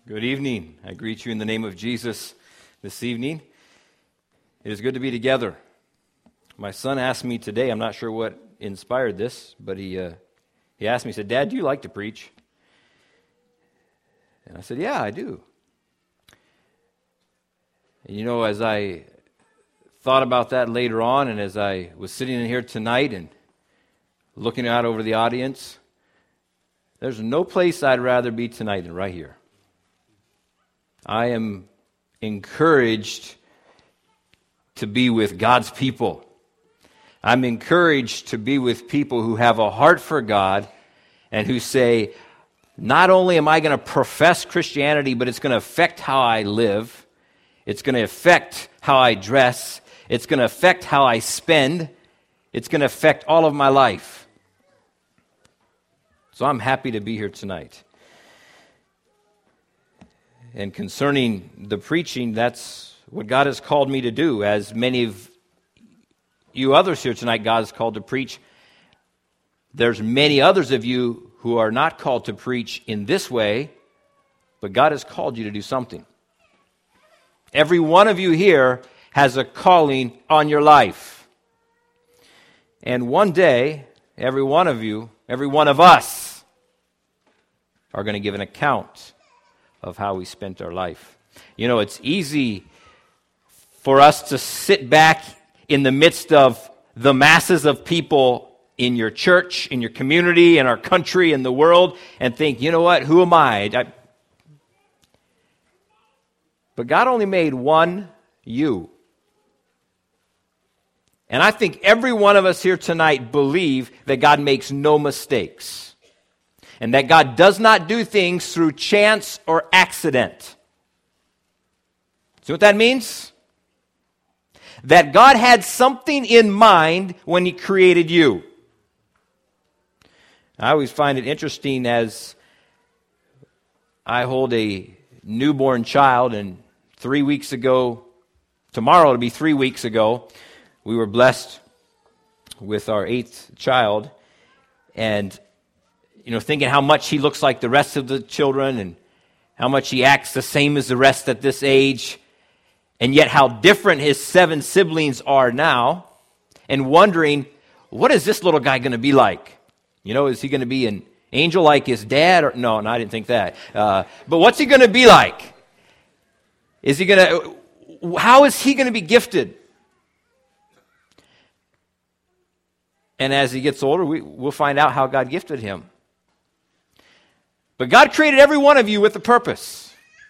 Good evening. I greet you in the name of Jesus this evening. It is good to be together. My son asked me today, I'm not sure what inspired this, but he asked me, he said, "Dad, do you like to preach?" And I said, "Yeah, I do." And you know, as I thought about that later on, and as I was sitting in here tonight and looking out over the audience, there's no place I'd rather be tonight than right here. I am encouraged to be with God's people. I'm encouraged to be with people who have a heart for God and who say, not only am I going to profess Christianity, but it's going to affect how I live. It's going to affect how I dress. It's going to affect how I spend. It's going to affect all of my life. So I'm happy to be here tonight. And concerning the preaching, that's what God has called me to do. As many of you others here tonight, God is called to preach. There's many others of you who are not called to preach in this way, but God has called you to do something. Every one of you here has a calling on your life. And one day, every one of you, every one of us, are going to give an account of how we spent our life. You know, it's easy for us to sit back in the midst of the masses of people in your church, in your community, in our country, in the world, and think, you know what, who am I? But God only made one you. And I think every one of us here tonight believe that God makes no mistakes. And that God does not do things through chance or accident. See what that means? That God had something in mind when He created you. I always find it interesting as I hold a newborn child, and 3 weeks ago, tomorrow it'll be 3 weeks ago, we were blessed with our 8th child, and thinking how much he looks like the rest of the children and how much he acts the same as the rest at this age, and yet how different his 7 siblings are now, and wondering, what is this little guy going to be like? Is he going to be an angel like his dad? Or no, I didn't think that. But what's he going to be like? How is he going to be gifted? And as he gets older, we'll find out how God gifted him. But God created every one of you with a purpose.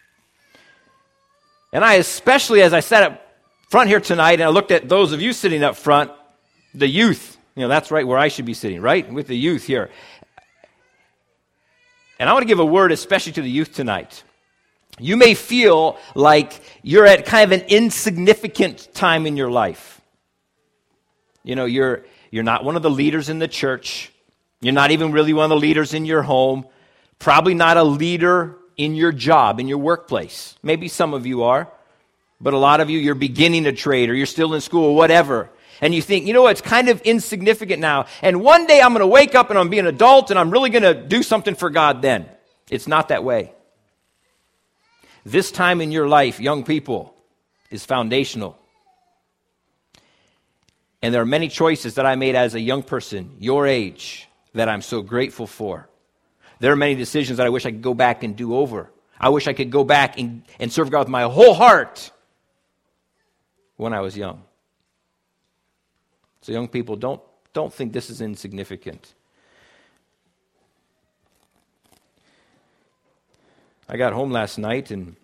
And I especially, as I sat up front here tonight, and I looked at those of you sitting up front, the youth, that's right where I should be sitting, right? With the youth here. And I want to give a word especially to the youth tonight. You may feel like you're at kind of an insignificant time in your life. You're not one of the leaders in the church. You're not even really one of the leaders in your home. Probably not a leader in your job, in your workplace. Maybe some of you are, but a lot of you, you're beginning a trade or you're still in school or whatever. And you think, it's kind of insignificant now. And one day I'm going to wake up and I'm going to be an adult and I'm really going to do something for God then. It's not that way. This time in your life, young people, is foundational. And there are many choices that I made as a young person, your age, that I'm so grateful for. There are many decisions that I wish I could go back and do over. I wish I could go back and serve God with my whole heart when I was young. So young people, don't think this is insignificant. I got home last night and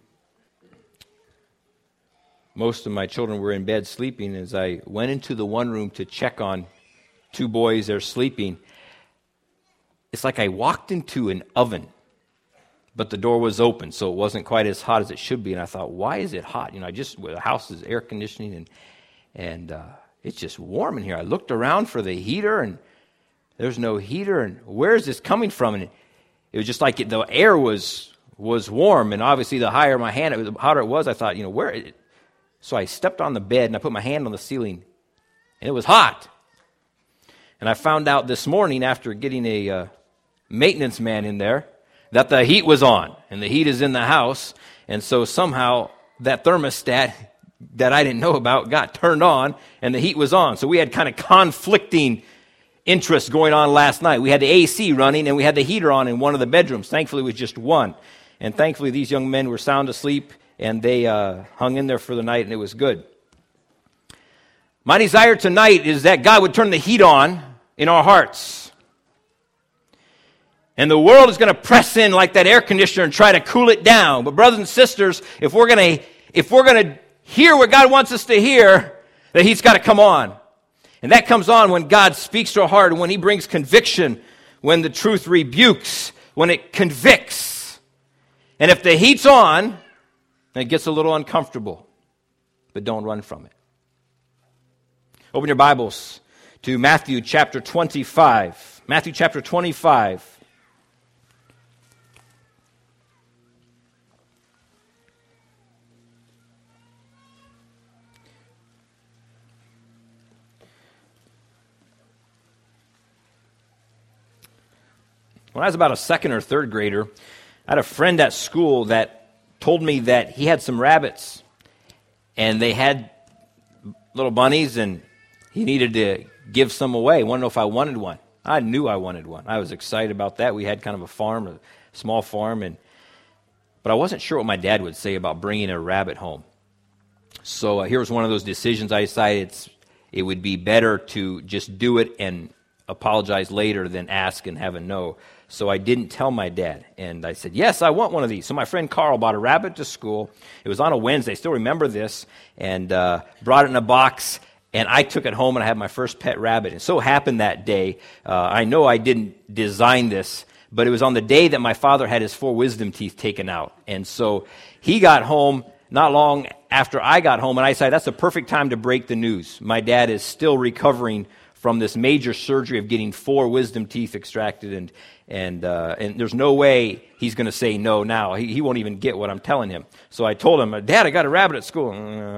most of my children were in bed sleeping. As I went into the one room to check on 2 boys, they're sleeping. It's like I walked into an oven, but the door was open, so it wasn't quite as hot as it should be. And I thought, why is it hot? The house is air conditioning, and it's just warm in here. I looked around for the heater, and there's no heater. And where is this coming from? And it was just like the air was warm, and obviously the higher my hand, the hotter it was. I thought, where is it? So I stepped on the bed, and I put my hand on the ceiling, and it was hot. And I found out this morning after getting a maintenance man in there that the heat was on, and the heat is in the house, and so somehow that thermostat that I didn't know about got turned on, and the heat was on. So we had kind of conflicting interests going on last night. We had the AC running, and we had the heater on in one of the bedrooms. Thankfully, it was just one. And thankfully, these young men were sound asleep, and they hung in there for the night, and it was good. My desire tonight is that God would turn the heat on in our hearts. And the world is going to press in like that air conditioner and try to cool it down. But brothers and sisters, if we're going to hear what God wants us to hear, the heat's got to come on. And that comes on when God speaks to our heart, when he brings conviction, when the truth rebukes, when it convicts. And if the heat's on, it gets a little uncomfortable, but don't run from it. Open your Bibles to Matthew chapter 25. Matthew chapter 25. When I was about a second or third grader, I had a friend at school that told me that he had some rabbits, and they had little bunnies, and he needed to give some away. He wanted to know if I wanted one. I knew I wanted one. I was excited about that. We had kind of a farm, a small farm, but I wasn't sure what my dad would say about bringing a rabbit home. So here was one of those decisions. I decided it would be better to just do it and apologize later than ask and have a no. So I didn't tell my dad, and I said, yes, I want one of these. So my friend Carl bought a rabbit to school. It was on a Wednesday. I still remember this, and brought it in a box, and I took it home, and I had my first pet rabbit. It so happened that day, I know I didn't design this, but it was on the day that my father had his 4 wisdom teeth taken out. And so he got home not long after I got home, and I decided that's a perfect time to break the news. My dad is still recovering from this major surgery of getting 4 wisdom teeth extracted, and there's no way he's going to say no now. He won't even get what I'm telling him. So I told him, Dad, I got a rabbit at school.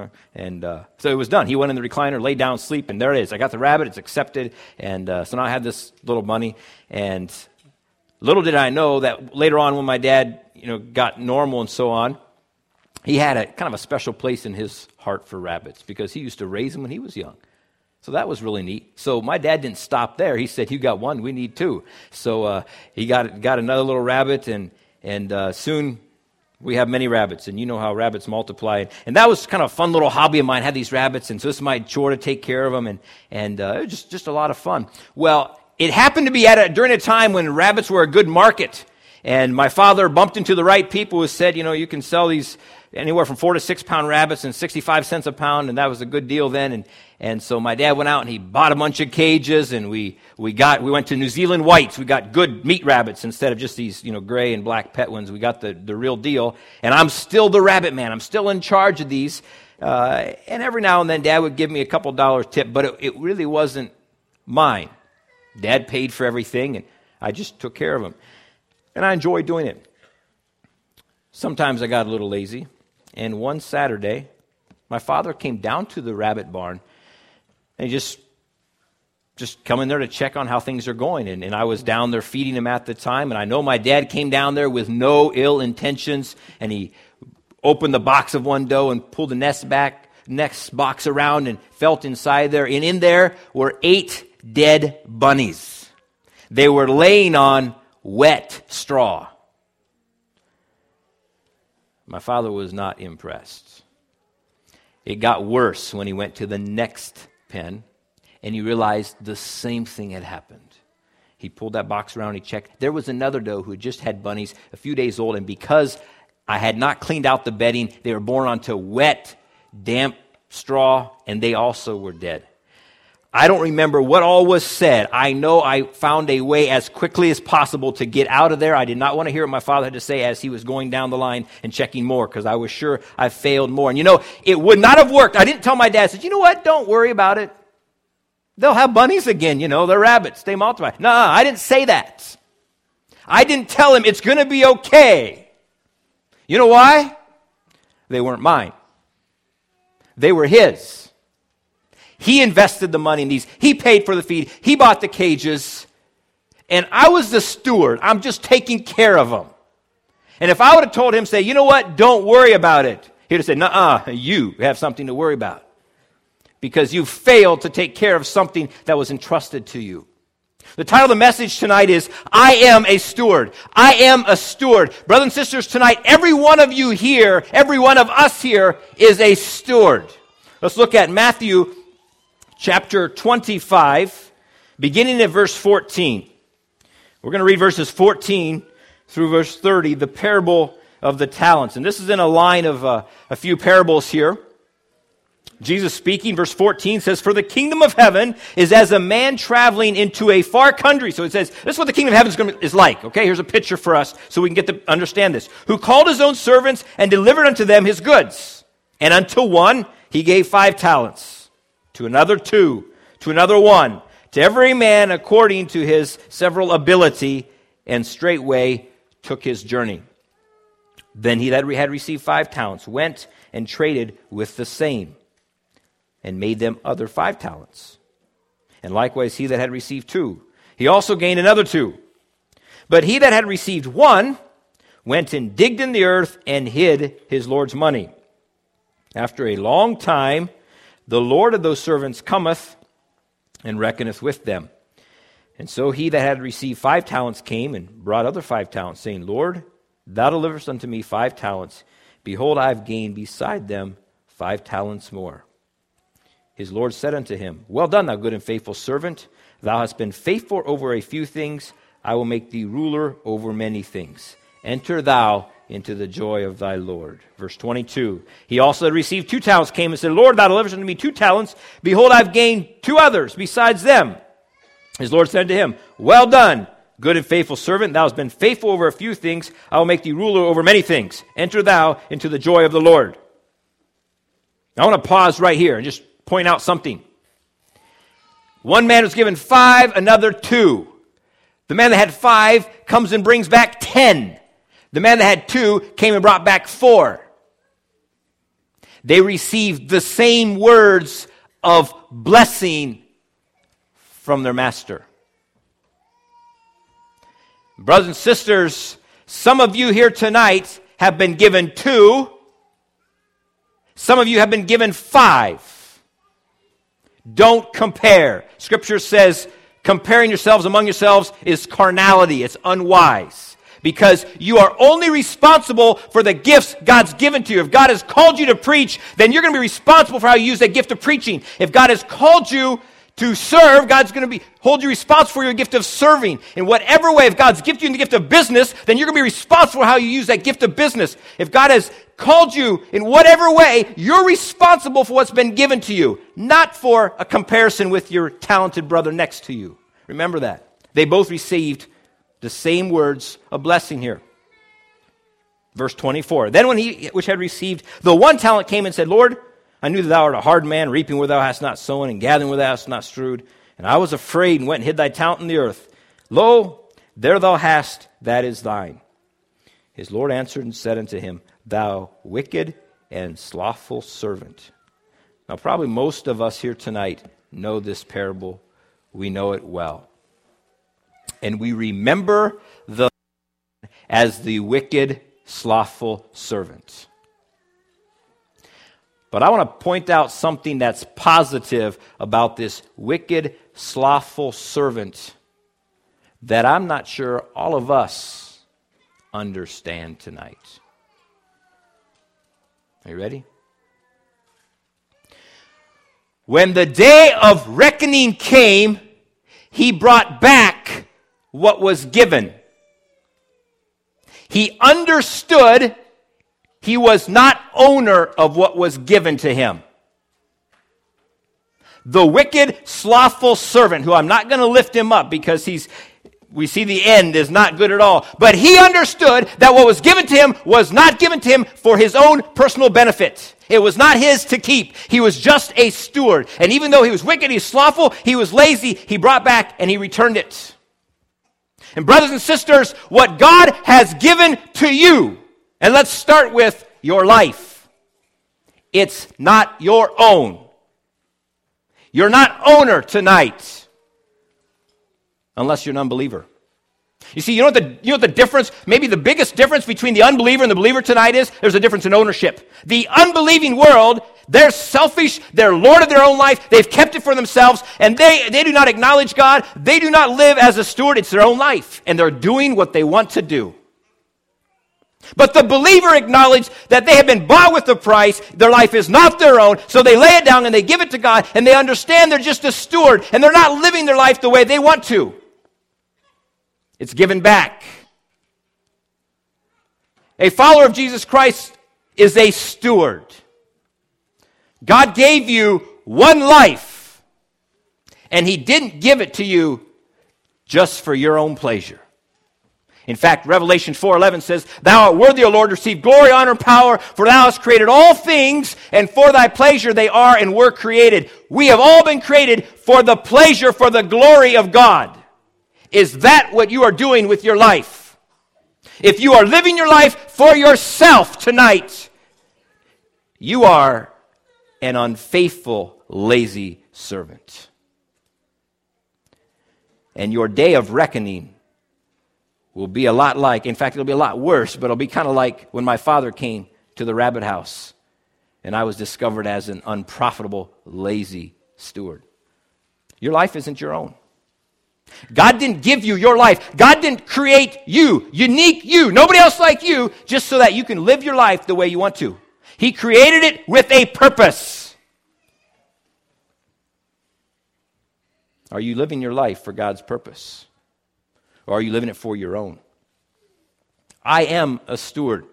So it was done. He went in the recliner, laid down, sleep, and there it is. I got the rabbit. It's accepted. And so now I have this little bunny. And little did I know that later on when my dad got normal and so on, he had a kind of a special place in his heart for rabbits because he used to raise them when he was young. So that was really neat. So my dad didn't stop there. He said, you got one, we need 2. So he got another little rabbit, and soon we have many rabbits. And you know how rabbits multiply. And that was kind of a fun little hobby of mine. I had these rabbits, and so this is my chore to take care of them, and it was just a lot of fun. Well, it happened to be during a time when rabbits were a good market. And my father bumped into the right people who said, you can sell these anywhere from 4 to 6 pound rabbits and 65 cents a pound, and that was a good deal then. And so my dad went out and he bought a bunch of cages, and we went to New Zealand whites. We got good meat rabbits instead of just these gray and black pet ones. We got the real deal. And I'm still the rabbit man. I'm still in charge of these. And every now and then Dad would give me a couple dollars tip, but it really wasn't mine. Dad paid for everything, and I just took care of them. And I enjoyed doing it. Sometimes I got a little lazy. And one Saturday, my father came down to the rabbit barn, and he just come in there to check on how things are going. And I was down there feeding him at the time, and I know my dad came down there with no ill intentions, and he opened the box of one doe and pulled the next box around and felt inside there. And in there were 8 dead bunnies. They were laying on wet straw. My father was not impressed. It got worse when he went to the next pen, and he realized the same thing had happened. He pulled that box around, he checked. There was another doe who had just had bunnies a few days old, and because I had not cleaned out the bedding, they were born onto wet, damp straw, and they also were dead. I don't remember what all was said. I know I found a way as quickly as possible to get out of there. I did not want to hear what my father had to say as he was going down the line and checking more, because I was sure I failed more. And it would not have worked. I didn't tell my dad. I said, you know what? Don't worry about it. They'll have bunnies again. They're rabbits. They multiply. No, I didn't say that. I didn't tell him it's going to be okay. You know why? They weren't mine. They were his. He invested the money in these. He paid for the feed. He bought the cages. And I was the steward. I'm just taking care of them. And if I would have told him, say, you know what, don't worry about it, he'd have said, nuh-uh, you have something to worry about. Because you failed to take care of something that was entrusted to you. The title of the message tonight is, I am a steward. I am a steward. Brothers and sisters, tonight, every one of you here, every one of us here is a steward. Let's look at Matthew chapter 25, beginning at verse 14. We're going to read verses 14 through verse 30, the parable of the talents. And this is in a line of a few parables here. Jesus speaking, verse 14 says, for the kingdom of heaven is as a man traveling into a far country. So it says, this is what the kingdom of heaven is like. Okay, here's a picture for us so we can get to understand this. Who called his own servants and delivered unto them his goods. And unto one he gave 5 talents, to another 2, to another 1, to every man according to his several ability, and straightway took his journey. Then he that had received 5 talents went and traded with the same, and made them other 5 talents. And likewise he that had received 2, he also gained another 2. But he that had received 1 went and digged in the earth and hid his Lord's money. After a long time, the Lord of those servants cometh and reckoneth with them. And so he that had received 5 talents came and brought other 5 talents, saying, Lord, thou deliverest unto me 5 talents. Behold, I have gained beside them 5 talents more. His Lord said unto him, well done, thou good and faithful servant. Thou hast been faithful over a few things. I will make thee ruler over many things. Enter thou into the joy of thy Lord. Verse 22, he also had received 2 talents, came and said, Lord, thou deliverest unto me 2 talents. Behold, I have gained 2 others besides them. His Lord said to him, well done, good and faithful servant. Thou hast been faithful over a few things. I will make thee ruler over many things. Enter thou into the joy of the Lord. Now, I want to pause right here and just point out something. One man was given 5, another 2. The man that had 5 comes and brings back 10. The man that had 2 came and brought back 4. They received the same words of blessing from their master. Brothers and sisters, some of you here tonight have been given 2. Some of you have been given 5. Don't compare. Scripture says comparing yourselves among yourselves is carnality. It's unwise. Because you are only responsible for the gifts God's given to you. If God has called you to preach, then you're going to be responsible for how you use that gift of preaching. If God has called you to serve, God's going to hold you responsible for your gift of serving. In whatever way, if God's gifted you in the gift of business, then you're going to be responsible for how you use that gift of business. If God has called you in whatever way, you're responsible for what's been given to you, not for a comparison with your talented brother next to you. Remember that. They both received the same words of blessing here. Verse 24. Then when he which had received the 1 talent came and said, Lord, I knew that thou art a hard man, reaping where thou hast not sown, and gathering where thou hast not strewed. And I was afraid, and went and hid thy talent in the earth. Lo, there thou hast, that is thine. His Lord answered and said unto him, Thou wicked and slothful servant. Now, probably most of us here tonight know this parable. We know it well. And we remember the as the wicked, slothful servant. But I want to point out something that's positive about this wicked, slothful servant that I'm not sure all of us understand tonight. Are you ready? When the day of reckoning came, he brought back what was given. He understood he was not owner of what was given to him. The wicked, slothful servant, who I'm not going to lift him up because we see the end is not good at all. But he understood that what was given to him was not given to him for his own personal benefit. It was not his to keep. He was just a steward. And even though he was wicked, he was slothful, he was lazy, he brought back and he returned it. And brothers and sisters, what God has given to you, and let's start with your life. It's not your own. You're not owner tonight, unless you're an unbeliever. You see, you know what the difference, maybe the biggest difference between the unbeliever and the believer tonight is? There's a difference in ownership. The unbelieving world, they're selfish, they're Lord of their own life, they've kept it for themselves, and they do not acknowledge God, they do not live as a steward, it's their own life, and they're doing what they want to do. But the believer acknowledges that they have been bought with a price, their life is not their own, so they lay it down and they give it to God, and they understand they're just a steward, and they're not living their life the way they want to. It's given back. A follower of Jesus Christ is a steward. God gave you one life, and He didn't give it to you just for your own pleasure. In fact, Revelation 4:11 says, Thou art worthy, O Lord, to receive glory, honor, and power, for Thou hast created all things, and for Thy pleasure they are and were created. We have all been created for the pleasure, for the glory of God. Is that what you are doing with your life? If you are living your life for yourself tonight, you are an unfaithful, lazy servant. And your day of reckoning will be a lot like, in fact, it'll be a lot worse, but it'll be kind of like when my father came to the rabbit house and I was discovered as an unprofitable, lazy steward. Your life isn't your own. God didn't give you your life. God didn't create you, unique you, nobody else like you, just so that you can live your life the way you want to. He created it with a purpose. Are you living your life for God's purpose? Or are you living it for your own? I am a steward.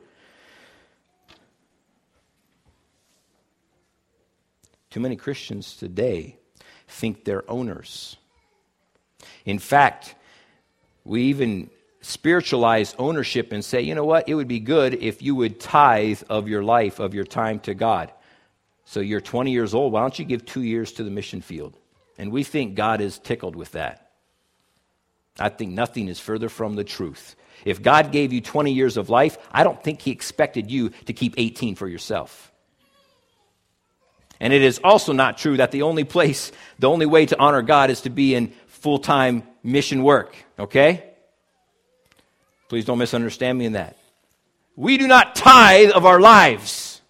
Too many Christians today think they're owners. In fact, we even spiritualize ownership and say, you know what, it would be good if you would tithe of your life, of your time to God. So you're 20 years old, why don't you give 2 years to the mission field? And we think God is tickled with that. I think nothing is further from the truth. If God gave you 20 years of life, I don't think He expected you to keep 18 for yourself. And it is also not true that the only way to honor God is to be in full-time mission work, okay? Please don't misunderstand me in that. We do not tithe of our lives.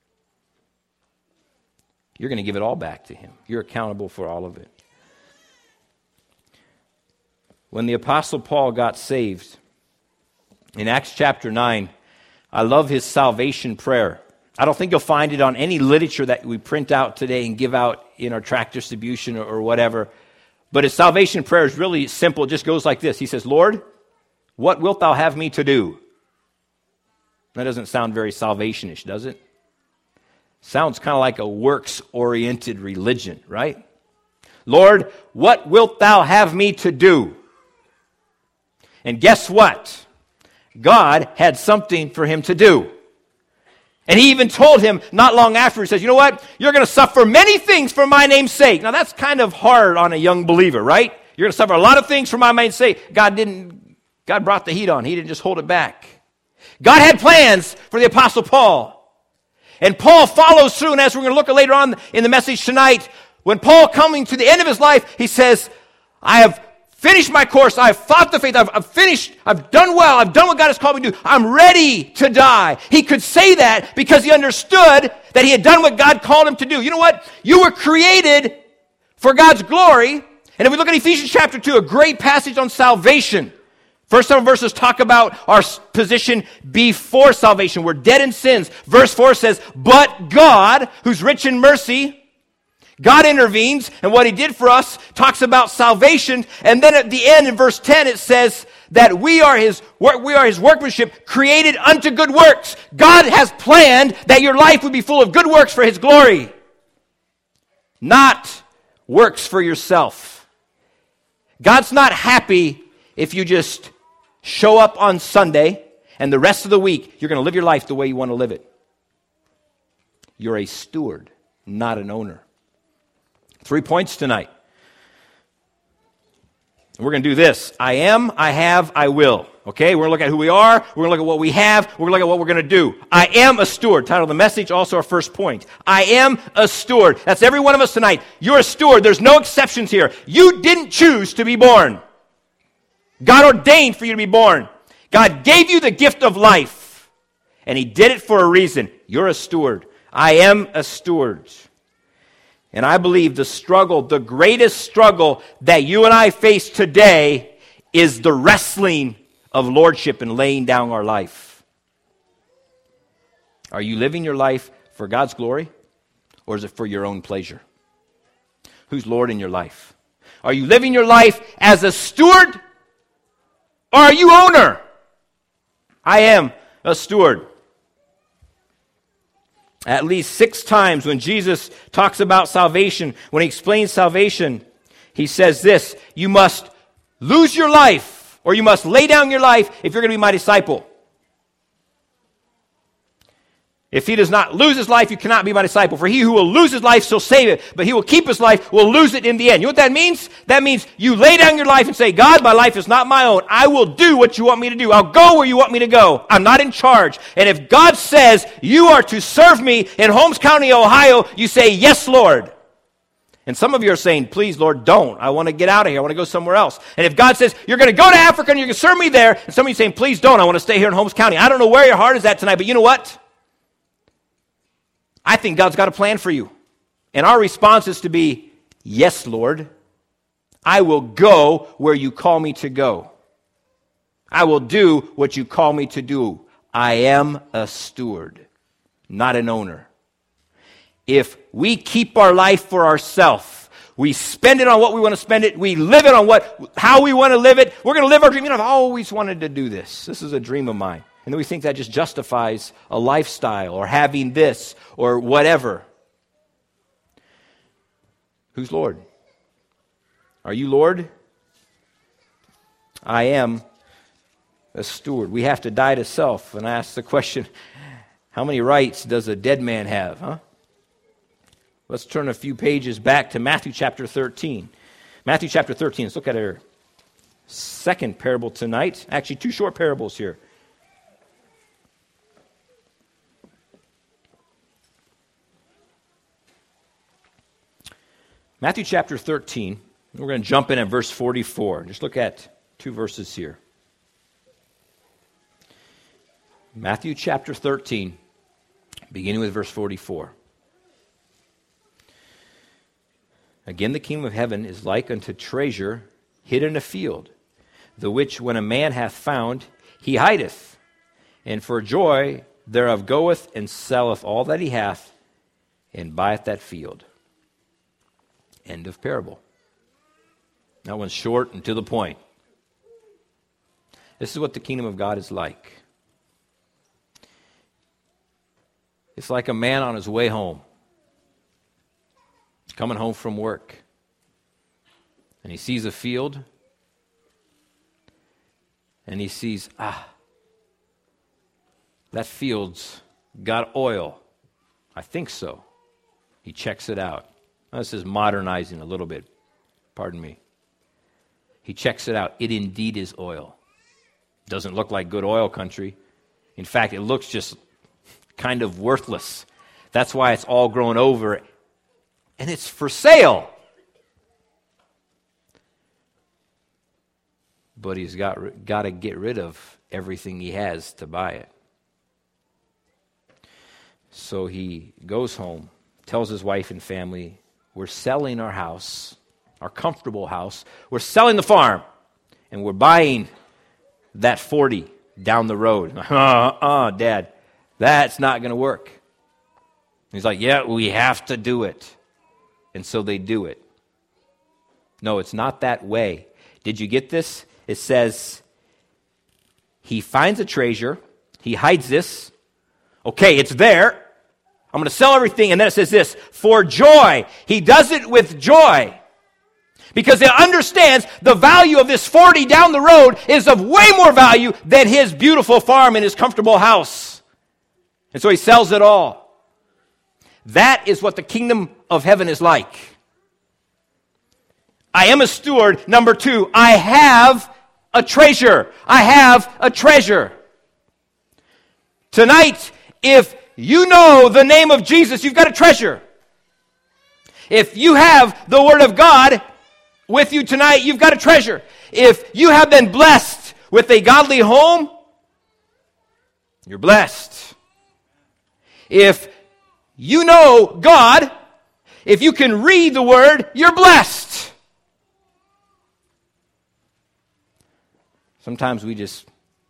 You're going to give it all back to Him. You're accountable for all of it. When the Apostle Paul got saved, in Acts chapter 9, I love his salvation prayer. I don't think you'll find it on any literature that we print out today and give out in our tract distribution or whatever. But his salvation prayer is really simple. It just goes like this. He says, Lord, what wilt thou have me to do? That doesn't sound very salvation-ish, does it? Sounds kind of like a works-oriented religion, right? Lord, what wilt thou have me to do? And guess what? God had something for him to do. And he even told him not long after, he says, you know what? You're going to suffer many things for my name's sake. Now that's kind of hard on a young believer, right? You're going to suffer a lot of things for my name's sake. God brought the heat on. He didn't just hold it back. God had plans for the Apostle Paul. And Paul follows through, and as we're going to look at later on in the message tonight, when Paul coming to the end of his life, he says, I have finished my course, I've fought the faith, I've finished, I've done well, I've done what God has called me to do, I'm ready to die. He could say that because he understood that he had done what God called him to do. You know what? You were created for God's glory. And if we look at Ephesians chapter 2, a great passage on salvation. First several verses talk about our position before salvation. We're dead in sins. Verse 4 says, but God, who's rich in mercy, God intervenes, and what he did for us talks about salvation. And then at the end in verse 10 it says that we are his workmanship created unto good works. God has planned that your life would be full of good works for his glory, not works for yourself. God's not happy if you just show up on Sunday and the rest of the week you're going to live your life the way you want to live it. You're a steward, not an owner. 3 points tonight. We're going to do this. I am, I have, I will. Okay? We're going to look at who we are. We're going to look at what we have. We're going to look at what we're going to do. I am a steward. Title of the message, also our first point. I am a steward. That's every one of us tonight. You're a steward. There's no exceptions here. You didn't choose to be born. God ordained for you to be born. God gave you the gift of life, and he did it for a reason. You're a steward. I am a steward. And I believe the greatest struggle that you and I face today is the wrestling of lordship and laying down our life. Are you living your life for God's glory, or is it for your own pleasure? Who's Lord in your life? Are you living your life as a steward, or are you owner? I am a steward. At least 6 times when Jesus talks about salvation, when he explains salvation, he says this: you must lose your life, or you must lay down your life if you're going to be my disciple. If he does not lose his life, you cannot be my disciple. For he who will lose his life shall save it, but he will keep his life will lose it in the end. You know what that means? That means you lay down your life and say, God, my life is not my own. I will do what you want me to do. I'll go where you want me to go. I'm not in charge. And if God says you are to serve me in Holmes County, Ohio, you say, yes, Lord. And some of you are saying, please, Lord, don't. I want to get out of here. I want to go somewhere else. And if God says, you're going to go to Africa and you're going to serve me there, and some of you are saying, please don't. I want to stay here in Holmes County. I don't know where your heart is at tonight, but you know what? I think God's got a plan for you. And our response is to be, yes, Lord. I will go where you call me to go. I will do what you call me to do. I am a steward, not an owner. If we keep our life for ourselves, we spend it on what we want to spend it, we live it on how we want to live it, we're going to live our dream. You know, I've always wanted to do this. This is a dream of mine. And then we think that just justifies a lifestyle or having this or whatever. Who's Lord? Are you Lord? I am a steward. We have to die to self. And I ask the question, how many rights does a dead man have, huh? Let's turn a few pages back to Matthew chapter 13. Matthew chapter 13, let's look at our second parable tonight. Actually, 2 short parables here. Matthew chapter 13, we're going to jump in at verse 44. Just look at 2 verses here. Matthew chapter 13, beginning with verse 44. Again, the kingdom of heaven is like unto treasure hid in a field, the which when a man hath found, he hideth, and for joy thereof goeth and selleth all that he hath, and buyeth that field. End of parable. That one's short and to the point. This is what the kingdom of God is like. It's like a man on his way home. He's coming home from work. And he sees a field. And he sees, that field's got oil. I think so. He checks it out. Now, this is modernizing a little bit. Pardon me. He checks it out. It indeed is oil. Doesn't look like good oil country. In fact, it looks just kind of worthless. That's why it's all grown over. And it's for sale. But he's got to get rid of everything he has to buy it. So he goes home, tells his wife and family, we're selling our house, our comfortable house. We're selling the farm, and we're buying that 40 down the road. Dad, that's not going to work. He's like, yeah, we have to do it. And so they do it. No, it's not that way. Did you get this? It says, he finds a treasure. He hides this. Okay, it's there. I'm going to sell everything. And then it says this, for joy. He does it with joy. Because he understands the value of this 40 down the road is of way more value than his beautiful farm and his comfortable house. And so he sells it all. That is what the kingdom of heaven is like. I am a steward. Number 2, I have a treasure. I have a treasure. Tonight, if you know the name of Jesus, you've got a treasure. If you have the Word of God, with you tonight, you've got a treasure. If you have been blessed with a godly home, you're blessed. If you know God, if you can read the Word, you're blessed. Sometimes we just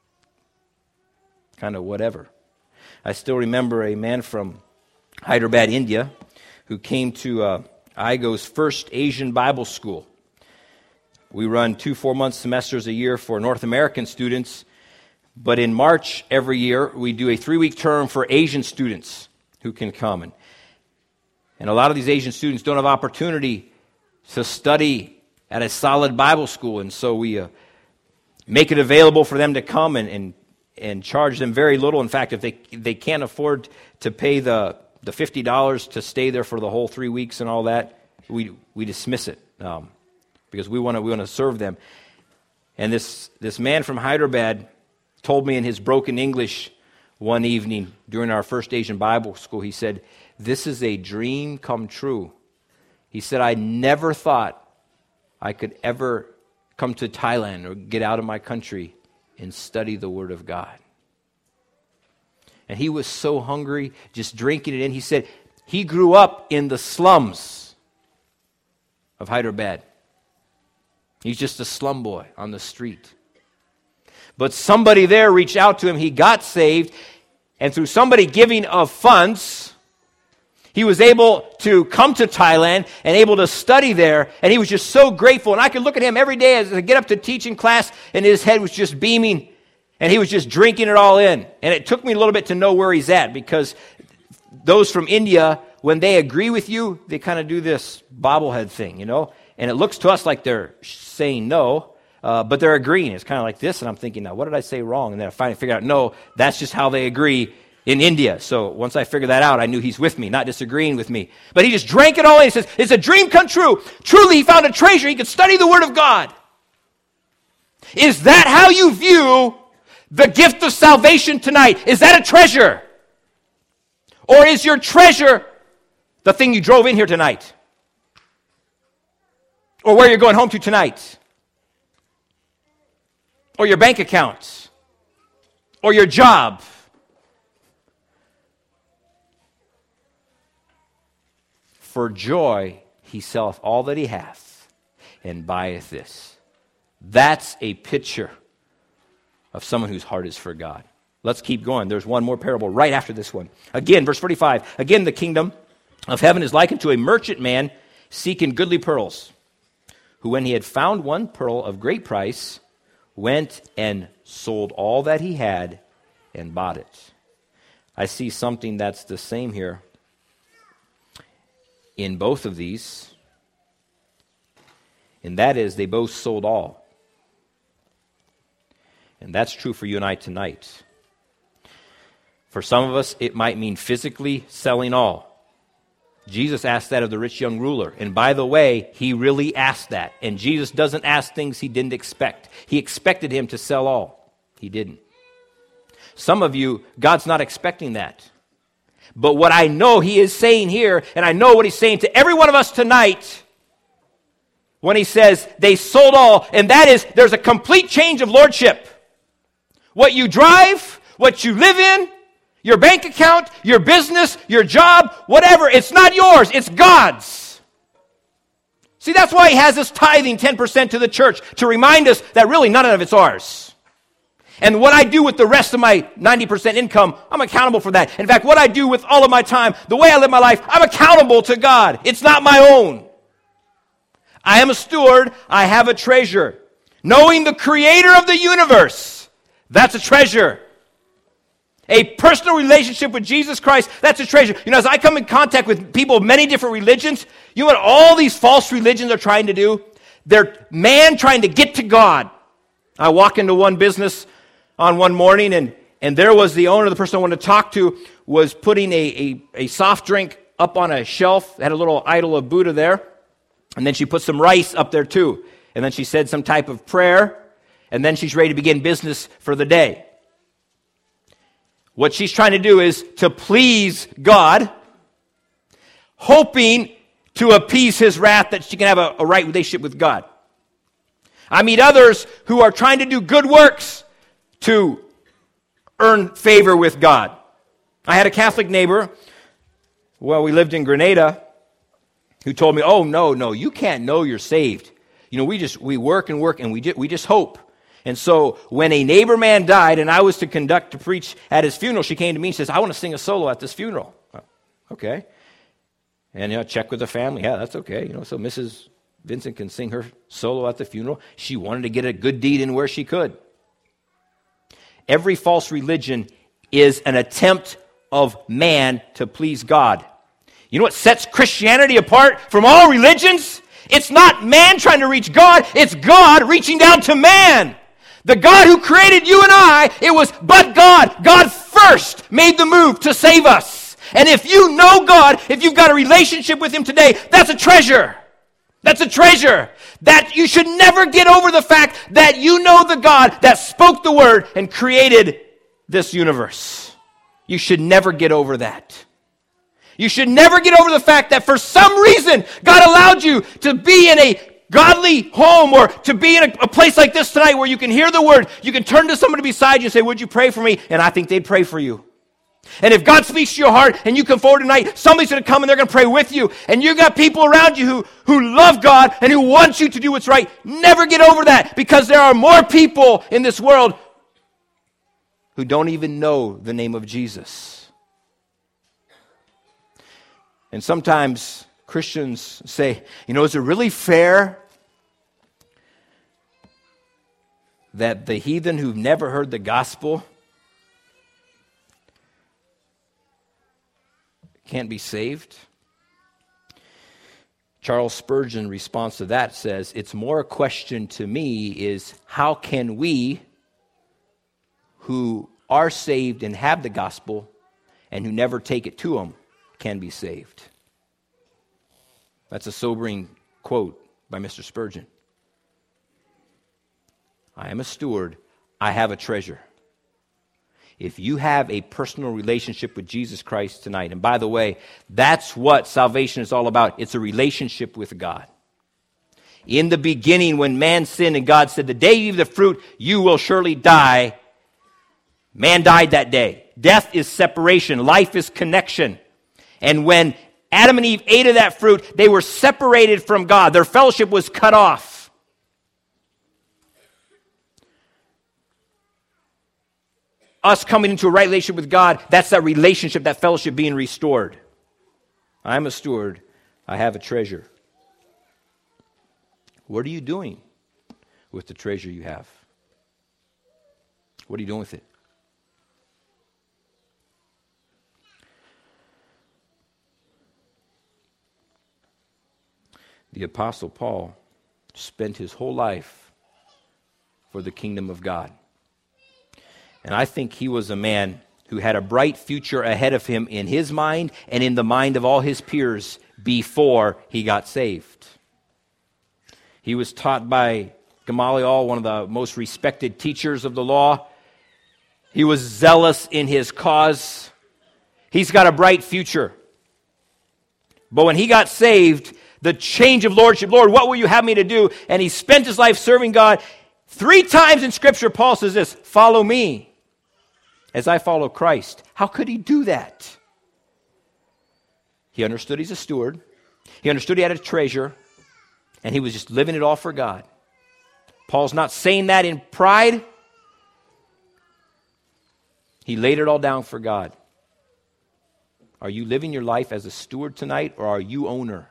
kind of whatever. I still remember a man from Hyderabad, India, who came to IGO's first Asian Bible school. We run 2 4-month semesters a year for North American students, but in March every year we do a 3-week term for Asian students who can come. And a lot of these Asian students don't have opportunity to study at a solid Bible school, and so we make it available for them to come and charge them very little. In fact, if they can't afford to pay the $50 to stay there for the whole 3 weeks and all that, we dismiss it because we want to serve them. And this man from Hyderabad told me in his broken English one evening during our first Asian Bible school, he said, "This is a dream come true." He said, "I never thought I could ever come to Thailand or get out of my country and study the Word of God." And he was so hungry, just drinking it in. He said he grew up in the slums of Hyderabad. He's just a slum boy on the street. But somebody there reached out to him. He got saved. And through somebody giving of funds, he was able to come to Thailand and able to study there. And he was just so grateful. And I could look at him every day as I get up to teaching class, and his head was just beaming. And he was just drinking it all in. And it took me a little bit to know where he's at, because those from India, when they agree with you, they kind of do this bobblehead thing, you know. And it looks to us like they're saying no, but they're agreeing. It's kind of like this, and I'm thinking, now, what did I say wrong? And then I finally figured out, no, that's just how they agree in India. So once I figured that out, I knew he's with me, not disagreeing with me. But he just drank it all in. He says, it's a dream come true. Truly, he found a treasure. He could study the Word of God. Is that how you view the gift of salvation tonight? Is that a treasure? Or is your treasure the thing you drove in here tonight? Or where you're going home to tonight? Or your bank account? Or your job? For joy he selleth all that he hath, and buyeth this. That's a picture of someone whose heart is for God. Let's keep going. There's one more parable right after this one. Again, verse 45. Again, the kingdom of heaven is likened to a merchant man seeking goodly pearls, who when he had found one pearl of great price, went and sold all that he had and bought it. I see something that's the same here in both of these, and that is they both sold all. And that's true for you and I tonight. For some of us, it might mean physically selling all. Jesus asked that of the rich young ruler. And by the way, he really asked that. And Jesus doesn't ask things he didn't expect. He expected him to sell all. He didn't. Some of you, God's not expecting that. But what I know he is saying here, and I know what he's saying to every one of us tonight, when he says they sold all, and that is, there's a complete change of lordship. What you drive, what you live in, your bank account, your business, your job, whatever, it's not yours, it's God's. See, that's why he has us tithing 10% to the church, to remind us that really none of it's ours. And what I do with the rest of my 90% income, I'm accountable for that. In fact, what I do with all of my time, the way I live my life, I'm accountable to God. It's not my own. I am a steward. I have a treasure. Knowing the creator of the universe, that's a treasure. A personal relationship with Jesus Christ, that's a treasure. You know, as I come in contact with people of many different religions, you know what all these false religions are trying to do? They're man trying to get to God. I walk into one business on one morning, and there was the owner, the person I wanted to talk to, was putting a soft drink up on a shelf, had a little idol of Buddha there, and then she put some rice up there too. And then she said some type of prayer, and then she's ready to begin business for the day. What she's trying to do is to please God, hoping to appease his wrath that she can have a right relationship with God. I meet others who are trying to do good works to earn favor with God. I had a Catholic neighbor, well, we lived in Grenada, who told me, oh, no, you can't know you're saved. You know, we work and work, and we just hope. And so when a neighbor man died, and I was to preach at his funeral, she came to me and says, I want to sing a solo at this funeral. Okay. And, check with the family. Yeah, that's okay. So Mrs. Vincent can sing her solo at the funeral. She wanted to get a good deed in where she could. Every false religion is an attempt of man to please God. You know what sets Christianity apart from all religions? It's not man trying to reach God. It's God reaching down to man. The God who created you and I, it was but God. God first made the move to save us. And if you know God, if you've got a relationship with Him today, that's a treasure. That's a treasure. That you should never get over the fact that you know the God that spoke the word and created this universe. You should never get over that. You should never get over the fact that for some reason God allowed you to be in a godly home or to be in a place like this tonight where you can hear the word. You can turn to somebody beside you and say, would you pray for me? And I think they'd pray for you. And if God speaks to your heart and you come forward tonight, somebody's going to come and they're going to pray with you. And you've got people around you who love God and who want you to do what's right. Never get over that, because there are more people in this world who don't even know the name of Jesus. And sometimes Christians say, is it really fair that the heathen who've never heard the gospel can't be saved? Charles Spurgeon, in response to that, says, it's more a question to me is how can we who are saved and have the gospel and who never take it to them can be saved. That's a sobering quote by Mr. Spurgeon. I am a steward. I have a treasure. If you have a personal relationship with Jesus Christ tonight, and by the way, that's what salvation is all about. It's a relationship with God. In the beginning, when man sinned and God said, the day you eat the fruit, you will surely die, man died that day. Death is separation. Life is connection. And when Adam and Eve ate of that fruit, they were separated from God. Their fellowship was cut off. Us coming into a right relationship with God, that's that relationship, that fellowship being restored. I'm a steward. I have a treasure. What are you doing with the treasure you have? What are you doing with it? The Apostle Paul spent his whole life for the kingdom of God. And I think he was a man who had a bright future ahead of him in his mind and in the mind of all his peers before he got saved. He was taught by Gamaliel, one of the most respected teachers of the law. He was zealous in his cause. He's got a bright future. But when he got saved, the change of lordship, Lord, what will you have me to do? And he spent his life serving God. 3 times in Scripture, Paul says this, follow me as I follow Christ. How could he do that? He understood he's a steward. He understood he had a treasure. And he was just living it all for God. Paul's not saying that in pride. He laid it all down for God. Are you living your life as a steward tonight, or are you owner?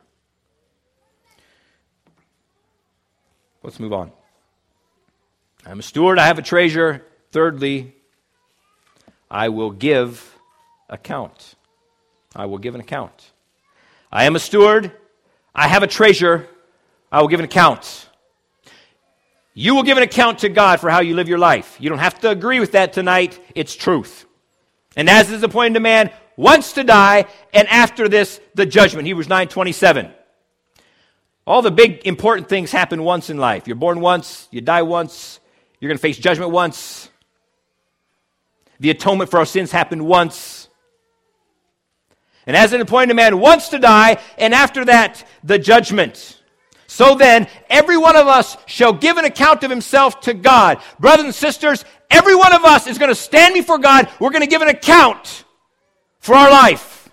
Let's move on. I'm a steward, I have a treasure. Thirdly, I will give account. I will give an account. I am a steward, I have a treasure, I will give an account. You will give an account to God for how you live your life. You don't have to agree with that tonight, it's truth. And as is appointed to man, once to die, and after this, the judgment. Hebrews 9:27. All the big important things happen once in life. You're born once, you die once, you're going to face judgment once. The atonement for our sins happened once. And as an appointed man wants to die, and after that, the judgment. So then, every one of us shall give an account of himself to God. Brothers and sisters, every one of us is going to stand before God. We're going to give an account for our life.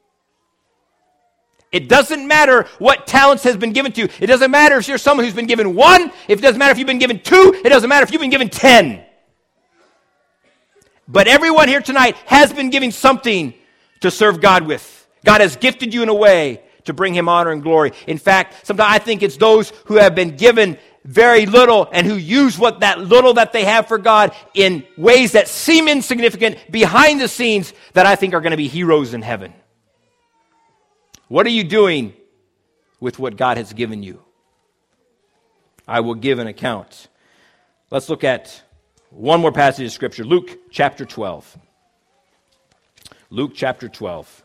It doesn't matter what talents has been given to you. It doesn't matter if you're someone who's been given 1. It doesn't matter if you've been given 2. It doesn't matter if you've been given 10. But everyone here tonight has been given something to serve God with. God has gifted you in a way to bring him honor and glory. In fact, sometimes I think it's those who have been given very little and who use what that little that they have for God in ways that seem insignificant behind the scenes that I think are going to be heroes in heaven. What are you doing with what God has given you? I will give an account. Let's look at one more passage of Scripture. Luke chapter 12. Luke chapter 12.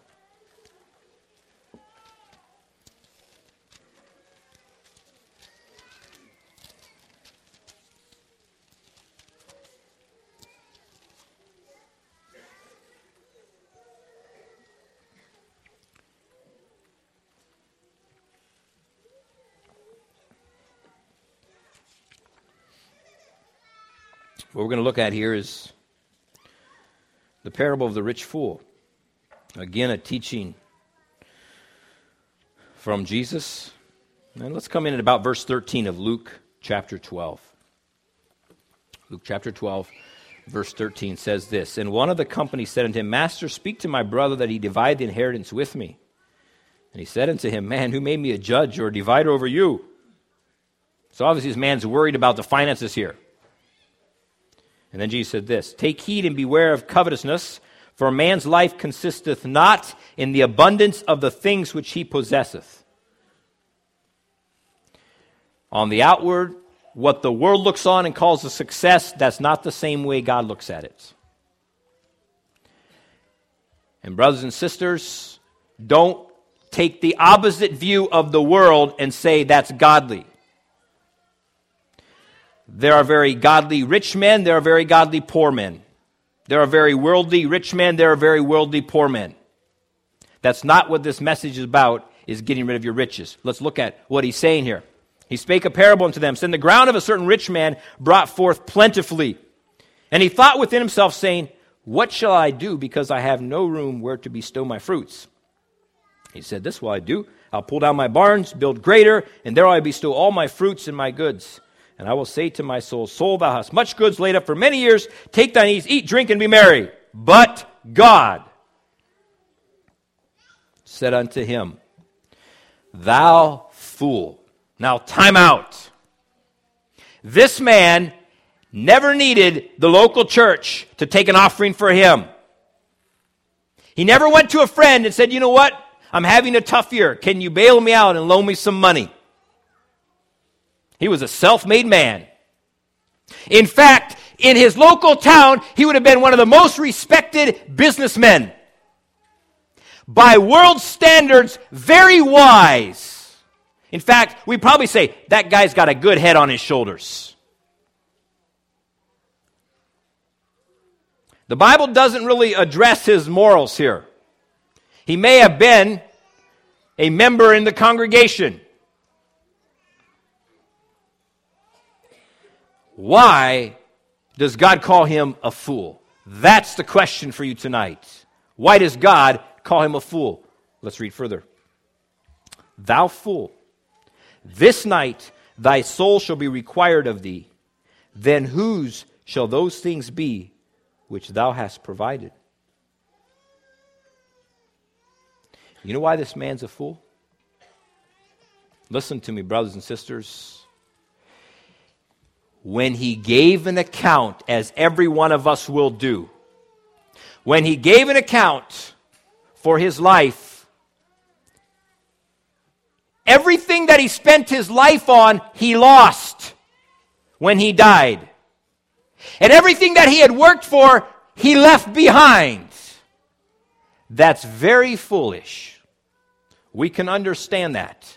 What we're going to look at here is the parable of the rich fool. Again, a teaching from Jesus. And let's come in at about verse 13 of Luke chapter 12. Luke chapter 12, verse 13 says this, "And one of the company said unto him, Master, speak to my brother that he divide the inheritance with me. And he said unto him, Man, who made me a judge or a divider over you?" So obviously this man's worried about the finances here. And then Jesus said this, "Take heed and beware of covetousness, for a man's life consisteth not in the abundance of the things which he possesseth." On the outward, what the world looks on and calls a success, that's not the same way God looks at it. And brothers and sisters, don't take the opposite view of the world and say that's godly. There are very godly rich men, there are very godly poor men. There are very worldly rich men, there are very worldly poor men. That's not what this message is about, is getting rid of your riches. Let's look at what he's saying here. He spake a parable unto them, saying, The ground of a certain rich man brought forth plentifully. And he thought within himself, saying, What shall I do, because I have no room where to bestow my fruits? He said, This will I do. I'll pull down my barns, build greater, and there I bestow all my fruits and my goods. And I will say to my soul, Soul, thou hast much goods laid up for many years. Take thine ease, eat, drink, and be merry. But God said unto him, Thou fool. Now, time out. This man never needed the local church to take an offering for him. He never went to a friend and said, You know what? I'm having a tough year. Can you bail me out and loan me some money? He was a self-made man. In fact, in his local town, he would have been one of the most respected businessmen. By world standards, very wise. In fact, we probably say, that guy's got a good head on his shoulders. The Bible doesn't really address his morals here. He may have been a member in the congregation. Why does God call him a fool? That's the question for you tonight. Why does God call him a fool? Let's read further. Thou fool, this night thy soul shall be required of thee. Then whose shall those things be which thou hast provided? You know why this man's a fool? Listen to me, brothers and sisters. When he gave an account, as every one of us will do, when he gave an account for his life, everything that he spent his life on, he lost when he died. And everything that he had worked for, he left behind. That's very foolish. We can understand that.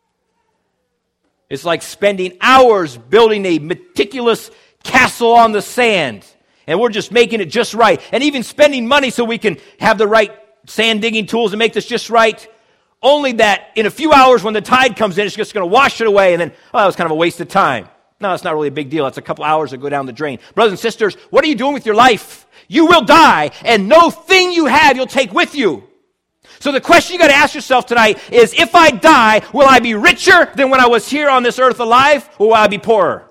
It's like spending hours building a meticulous castle on the sand, and we're just making it just right. And even spending money so we can have the right sand digging tools and make this just right. Only that in a few hours when the tide comes in, it's just going to wash it away, and then, that was kind of a waste of time. No, it's not really a big deal. It's a couple hours that go down the drain. Brothers and sisters, what are you doing with your life? You will die, and no thing you have you'll take with you. So the question you got to ask yourself tonight is, if I die, will I be richer than when I was here on this earth alive, or will I be poorer?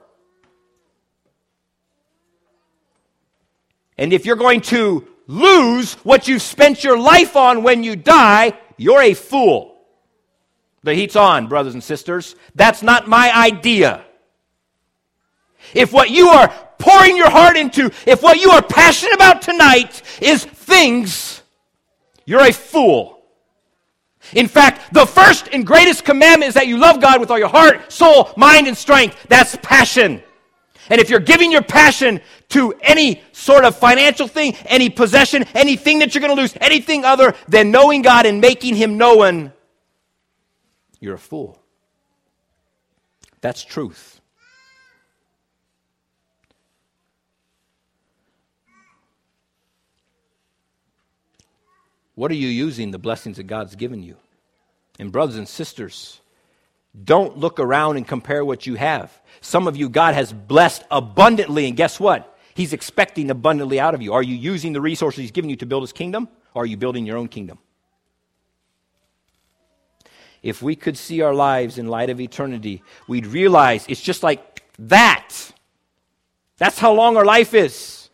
And if you're going to lose what you've spent your life on when you die, you're a fool. The heat's on, brothers and sisters. That's not my idea. If what you are pouring your heart into, if what you are passionate about tonight is things, you're a fool. In fact, the first and greatest commandment is that you love God with all your heart, soul, mind, and strength. That's passion. And if you're giving your passion to any sort of financial thing, any possession, anything that you're going to lose, anything other than knowing God and making Him known, you're a fool. That's truth. What are you using the blessings that God's given you? And brothers and sisters, don't look around and compare what you have. Some of you, God has blessed abundantly, and guess what? He's expecting abundantly out of you. Are you using the resources He's given you to build His kingdom, or are you building your own kingdom? If we could see our lives in light of eternity, we'd realize it's just like that. That's how long our life is.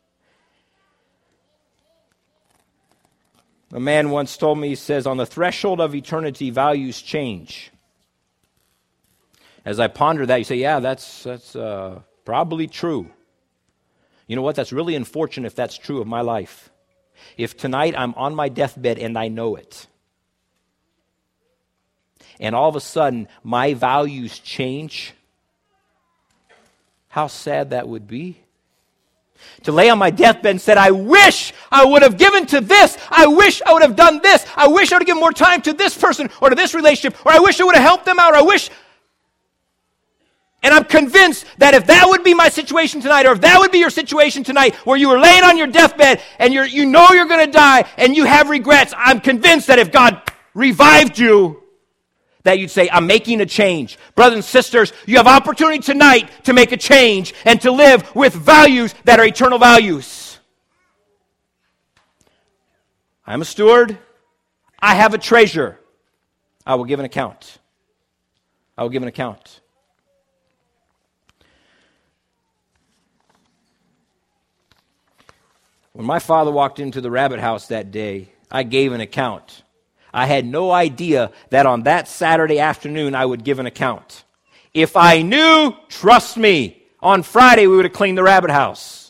A man once told me, he says, on the threshold of eternity, values change. As I ponder that, you say, yeah, that's probably true. You know what? That's really unfortunate if that's true of my life. If tonight I'm on my deathbed and I know it, and all of a sudden my values change, how sad that would be. To lay on my deathbed and said, I wish I would have given to this. I wish I would have done this. I wish I would have given more time to this person or to this relationship, or I wish I would have helped them out, or I wish. And I'm convinced that if that would be my situation tonight, or if that would be your situation tonight, where you were laying on your deathbed and you know you're going to die and you have regrets, I'm convinced that if God revived you, that you'd say, I'm making a change. Brothers and sisters, you have opportunity tonight to make a change and to live with values that are eternal values. I'm a steward. I have a treasure. I will give an account. I will give an account. When my father walked into the rabbit house that day, I gave an account. I had no idea that on that Saturday afternoon I would give an account. If I knew, trust me, on Friday we would have cleaned the rabbit house.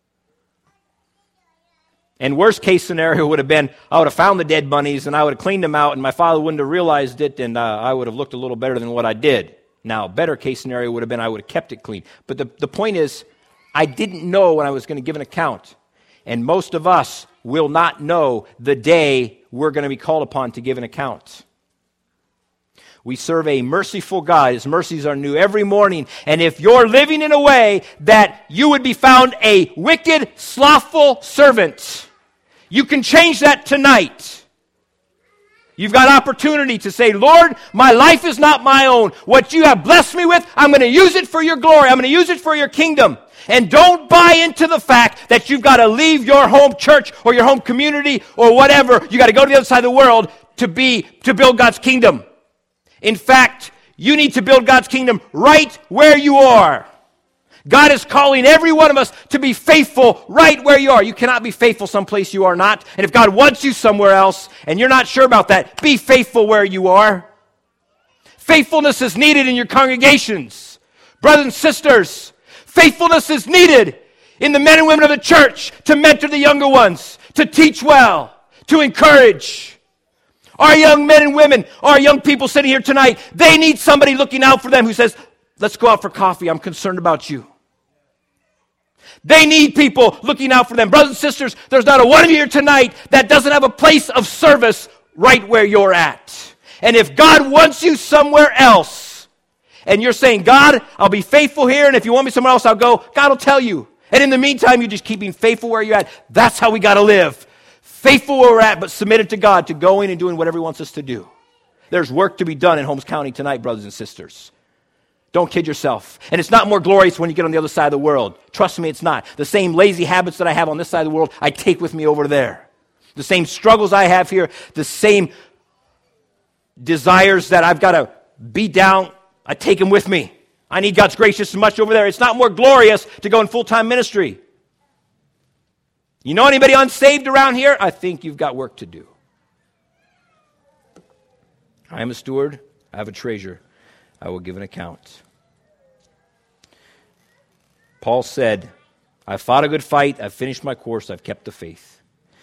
And worst case scenario would have been, I would have found the dead bunnies and I would have cleaned them out and my father wouldn't have realized it, and I would have looked a little better than what I did. Now, better case scenario would have been I would have kept it clean. But the point is, I didn't know when I was going to give an account. And most of us will not know the day we're going to be called upon to give an account. We serve a merciful God. His mercies are new every morning. And if you're living in a way that you would be found a wicked, slothful servant, you can change that tonight. You've got opportunity to say, Lord, my life is not my own. What you have blessed me with, I'm going to use it for your glory. I'm going to use it for your kingdom. And don't buy into the fact that you've got to leave your home church or your home community or whatever. You got to go to the other side of the world to build God's kingdom. In fact, you need to build God's kingdom right where you are. God is calling every one of us to be faithful right where you are. You cannot be faithful someplace you are not. And if God wants you somewhere else and you're not sure about that, be faithful where you are. Faithfulness is needed in your congregations. Brothers and sisters, faithfulness is needed in the men and women of the church to mentor the younger ones, to teach well, to encourage. Our young men and women, our young people sitting here tonight, they need somebody looking out for them who says, let's go out for coffee, I'm concerned about you. They need people looking out for them. Brothers and sisters, there's not a one of you here tonight that doesn't have a place of service right where you're at. And if God wants you somewhere else, and you're saying, God, I'll be faithful here, and if you want me somewhere else, I'll go, God will tell you. And in the meantime, you just keep being faithful where you're at. That's how we got to live. faithful where we're at, but submitted to God to going and doing whatever He wants us to do. There's work to be done in Holmes County tonight, brothers and sisters. Don't kid yourself. And it's not more glorious when you get on the other side of the world. Trust me, it's not. The same lazy habits that I have on this side of the world, I take with me over there. The same struggles I have here, the same desires that I've got to beat down, I take them with me. I need God's grace just as much over there. It's not more glorious to go in full-time ministry. You know anybody unsaved around here? I think you've got work to do. I am a steward. I have a treasure. I will give an account. Paul said, I fought a good fight. I've finished my course. I've kept the faith.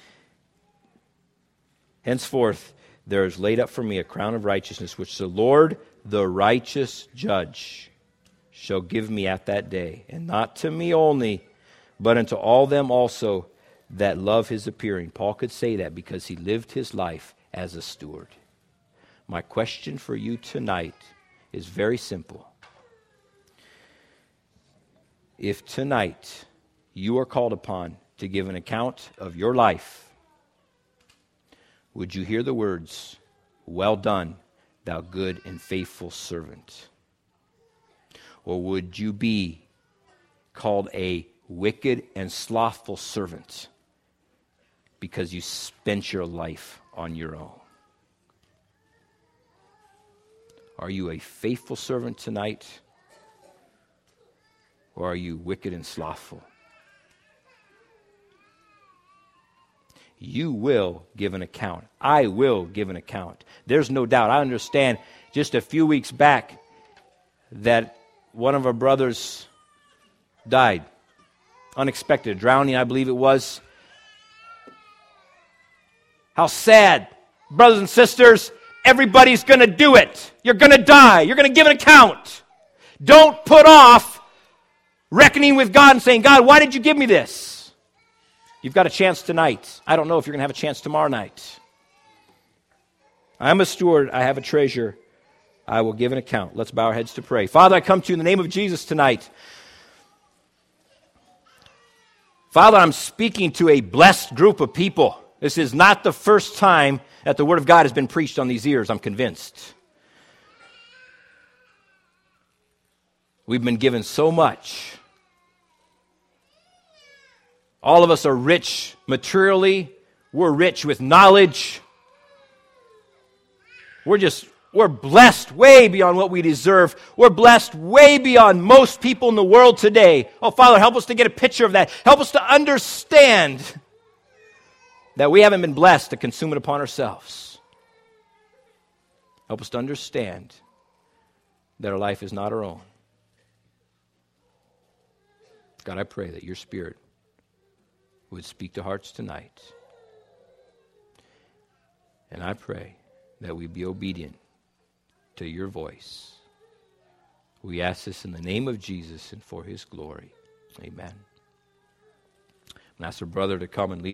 Henceforth, there is laid up for me a crown of righteousness, which the Lord, the righteous judge, shall give me at that day. And not to me only, but unto all them also that love His appearing. Paul could say that because he lived his life as a steward. My question for you tonight is very simple. If tonight you are called upon to give an account of your life, would you hear the words, well done, thou good and faithful servant? Or would you be called a wicked and slothful servant because you spent your life on your own? Are you a faithful servant tonight? Or are you wicked and slothful? You will give an account. I will give an account. There's no doubt. I understand just a few weeks back that one of our brothers died. Unexpected. Drowning, I believe it was. How sad. Brothers and sisters, everybody's going to do it. You're going to die. You're going to give an account. Don't put off reckoning with God and saying, God, why did you give me this? You've got a chance tonight. I don't know if you're going to have a chance tomorrow night. I'm a steward. I have a treasure. I will give an account. Let's bow our heads to pray. Father, I come to you in the name of Jesus tonight. Father, I'm speaking to a blessed group of people. This is not the first time that the Word of God has been preached on these ears, I'm convinced. We've been given so much. All of us are rich materially. We're rich with knowledge. We're blessed way beyond what we deserve. We're blessed way beyond most people in the world today. Oh, Father, help us to get a picture of that. Help us to understand that we haven't been blessed to consume it upon ourselves. Help us to understand that our life is not our own. God, I pray that your Spirit would speak to hearts tonight. And I pray that we be obedient to your voice. We ask this in the name of Jesus and for his glory. Amen. And ask our brother to come and lead.